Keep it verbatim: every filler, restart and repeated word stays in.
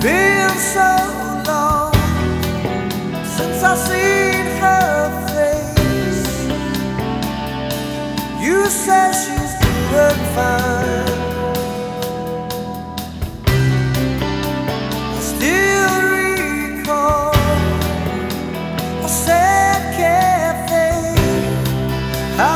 been so long since I've seen her face. You say she's doing fine.